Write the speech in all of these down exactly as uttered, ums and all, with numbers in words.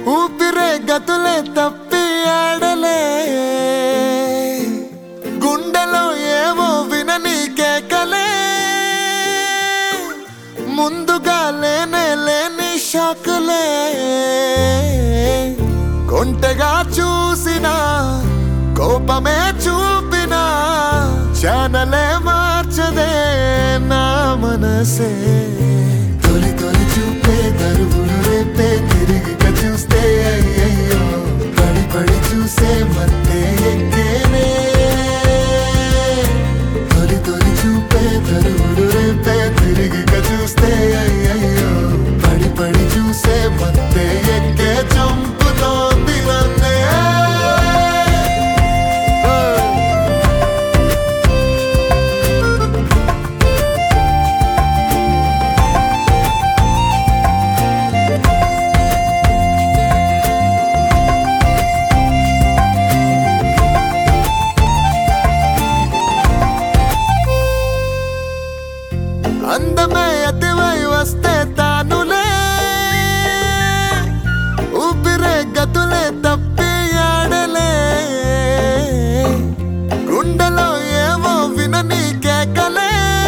ఊపిరే గతులే తప్పి ఆడలే గుండెలో ఏవో వినని కేకలే ముందుగా లేనే లేని షాకులే కొంటగా చూసినా కోపమే చూపినా ఛానలే మార్చదే నా మనసే తొలి తొలి చూపే దరువులు రేపే తిరిగి చూస్తే అయ్యయ్యో పడి పడి చూసే మత్తే ఎక్కేనే తొలి తొలి చూపే దరువులు రేపే తిరిగి చూస్తే అయ్యయ్యో పడి పడి చూసే మత్తే ఎక్కే చంపుతోంది నన్నే అందమే అతివై వస్తే తానులే ఊపిరే గతులే తప్పి ఆడలే గుండెలో ఏవో వినని కేకలే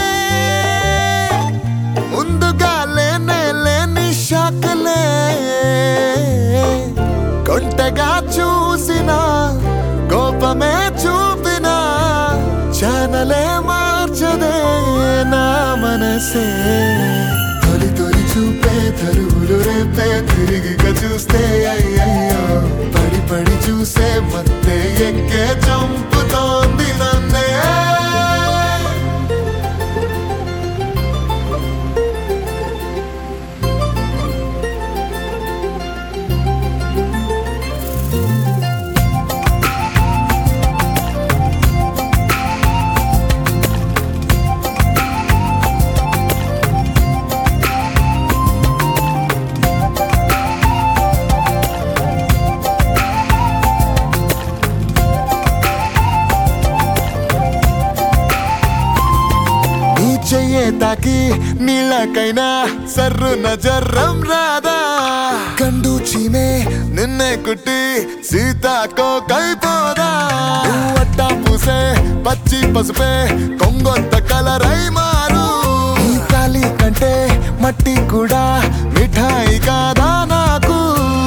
ముందుగా లేనే లేని షాకులే కొంటగా చూసినా కోపమే చూపినా ఛానలే మార్చదే నా మనసే తొలి తొలి చూపే తరువులు రేపే తిరిగి చూస్తే అయ్యయ్యో పడి పడి చూసే మత్తే ఎక్కే చంపుతోంది నన్నే చెయ్యే తాకి నీళ్ళకైనా సర్రున జర్రం రాదా కండు చీమే నిన్నే కుట్టి సీతాకో కైపోదా అట్టా పూసే పచ్చి పసుపే కొంగొంత కలరై మారు ఈ కాలి కంటే మట్టి కూడా మిఠాయి కాదా నాకు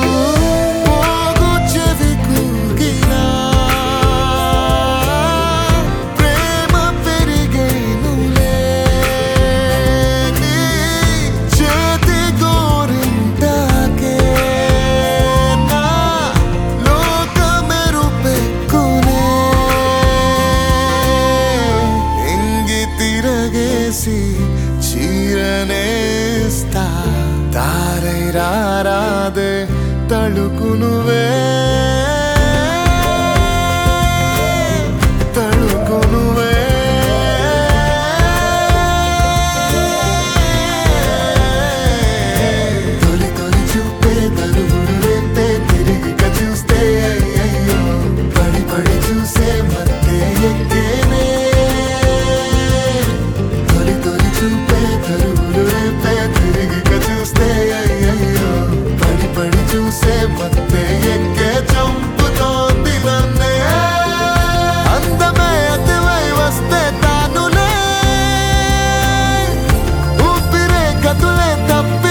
చీరనేస్తా తారై రారాదే తళుకు నువ్వే తళుకు నువ్వే తొలి తొలి చూపే తరువులు రేపే తిరిగి చూస్తే అయ్యయ్యో పడి పడి చూసే మత్తే ఎక్కేనే తొలి తొలి చూపే తరువులు రేపే తిరిగి చూస్తే అయ్యయ్యో పడి పడి చూసే మత్తే ఎక్కే చంపుతోంది నన్నే అందమే అతివై వస్తే తానులే ఊపిరే గతులే తప్పి